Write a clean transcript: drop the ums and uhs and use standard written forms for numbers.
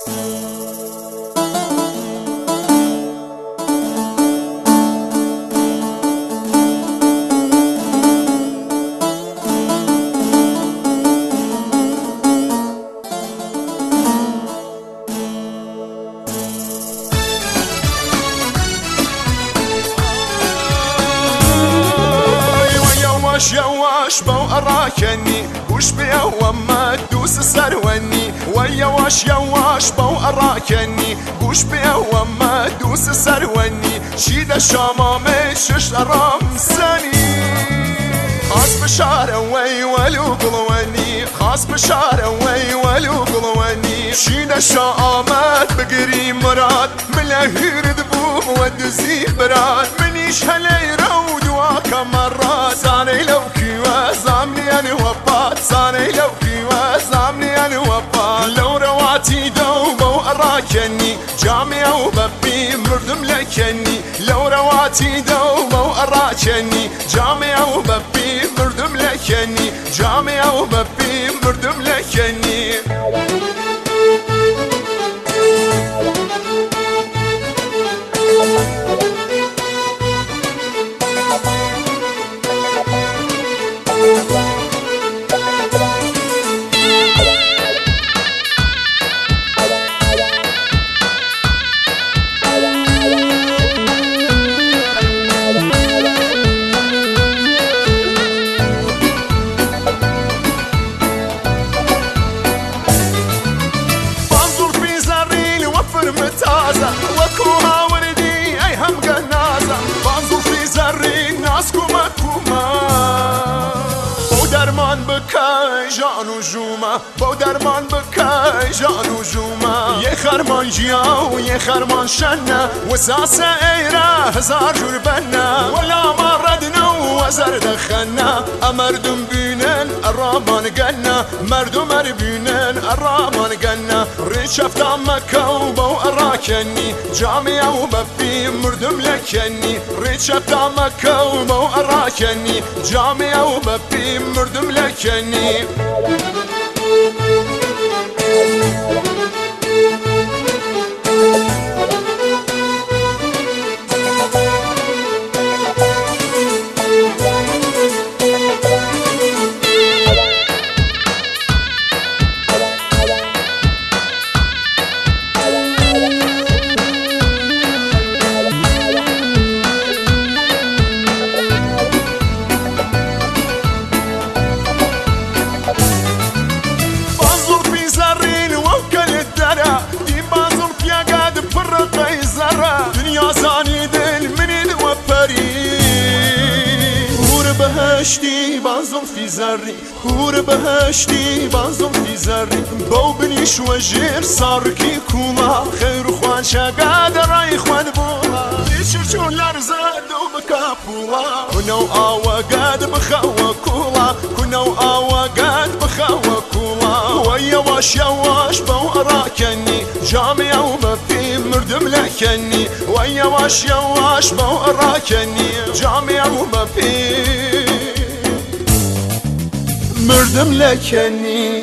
يواش بو أراكني وش بيا وما دوس سروني ويواش بو أراكني وش بيا وما دوس سروني شيد الشمامي شش رمسني خاص بشارة وي ولو قلواني خاص بشارة وي ولو قلواني شيد الشامات بقري مراد ملاهير ذبوب ودزي براد منيش هلي رود واكا مرات صاني لو كيوا زامني أنا وبات صاني لو كيوا زامني أنا وبات لو رواتي دوبو أراكني جامعة وببي مردم لكني لو رواتي دوبو أراكني جامعة وببي مردم لكني جامعة وببي مردم لكني متازة وكوها وردي أي هم قنازة بانظر في زري ناس كوما بودرمان بكاي جانو جوما بودرمان بكاي جانو جوما يخرمان جياو يخرمان شنا وساسة ايرا هزار جربنا ولا مردنا وزر دخلنا مردم بينن الرامان قلنا مردم بينن الرامان قلنا ريشفت عمك وبو أراكني جامعة وبفي مردم لكني ريشفت عمك وبو أراكني جامعة وبفي مردم لكني بهشتي بانزم في زري هور بهشتي بانزم في زري بو بنيش وجير صاركي كولا خير خوان شاقاد راي خوان بولا يشرشون لارزاد وبكابولا كنو آوا قاد بخوا كولا كنو آوا قاد بخوا كولا ويواش يواش بو أراكني جامعة وبفي مردم لكني ويواش بو أراكني جامعة وبفي مردم لكني